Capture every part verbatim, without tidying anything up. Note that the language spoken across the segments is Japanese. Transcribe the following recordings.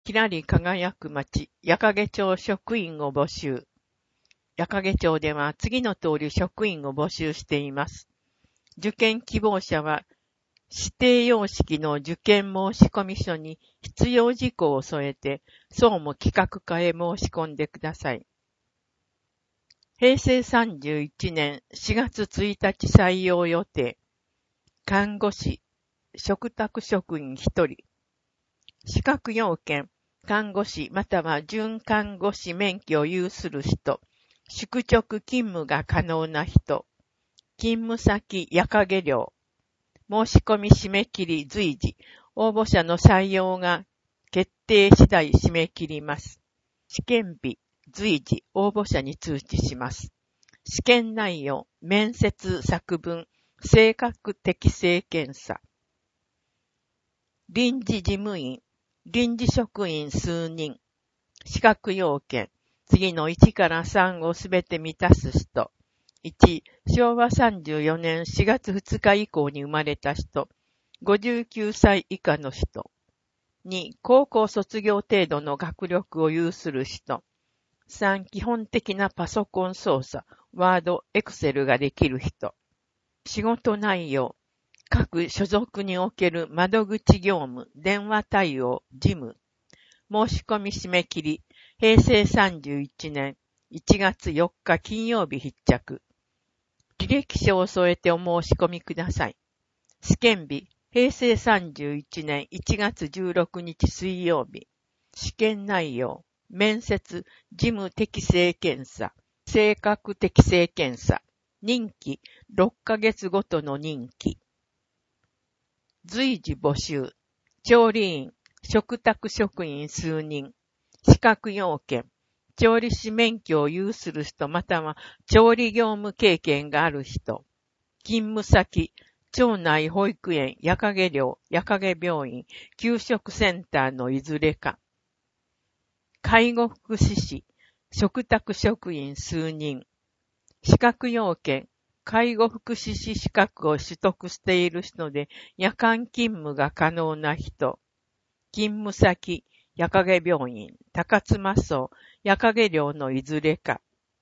きらり輝く町、矢掛町職員を募集。矢掛町では次の通り職員を募集しています。受験希望者は、指定様式の受験申込書に必要事項を添えて、総務企画課へ申し込んでください。へいせいさんじゅういちねんしがつついたち採用予定。看護師、嘱託職員ひとり。資格要件、看護師または準看護師免許を有する人、宿直勤務が可能な人、勤務先矢掛寮、申し込み締め切り随時、応募者の採用が決定次第締め切ります。試験日、随時、応募者に通知します。試験内容、面接作文、性格適性検査。臨時事務員、臨時職員数人。資格要件、次のいちからさんをすべて満たす人。いち、しょうわさんじゅうよねんしがつふつか以降に生まれた人。ごじゅうきゅうさい以下の人。に、高校卒業程度の学力を有する人。さん、基本的なパソコン操作、ワード、エクセルができる人。仕事内容、各所属における窓口業務、電話対応、事務。申し込み締め切り、へいせいさんじゅういちねんいちがつよっか金曜日必着。履歴書を添えてお申し込みください。試験日、へいせいさんじゅういちねんいちがつじゅうろくにち水曜日。試験内容、面接、事務適性検査、性格適性検査、任期、ろっかげつごとの任期。随時募集、調理員、嘱託職員数人、資格要件、調理師免許を有する人または調理業務経験がある人、勤務先、町内保育園、矢掛寮、矢掛病院、給食センターのいずれか。介護福祉士、嘱託職員数人。資格要件、介護福祉士資格を取得している人で夜間勤務が可能な人。勤務先、矢掛病院、高妻荘、矢掛寮のいずれか。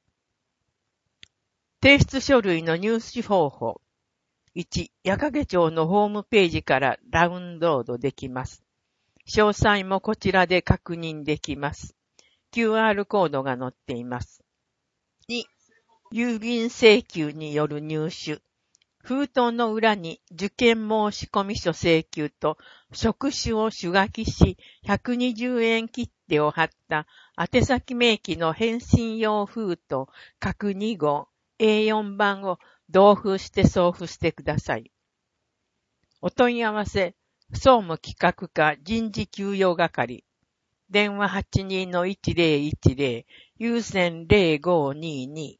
提出書類の入手方法。いち、矢掛町のホームページからダウンロードできます。詳細もこちらで確認できます。キューアール コードが載っています。に、郵便請求による入手。封筒の裏に受験申込書請求と職種を手書きしひゃくにじゅうえん切手を貼った宛先明記の返信用封筒各にごう エーよん 番を同封して送付してください。お問い合わせ、総務企画課人事給与係。電話 はちにーのいちぜろいちぜろ、有線ゼロごにーに。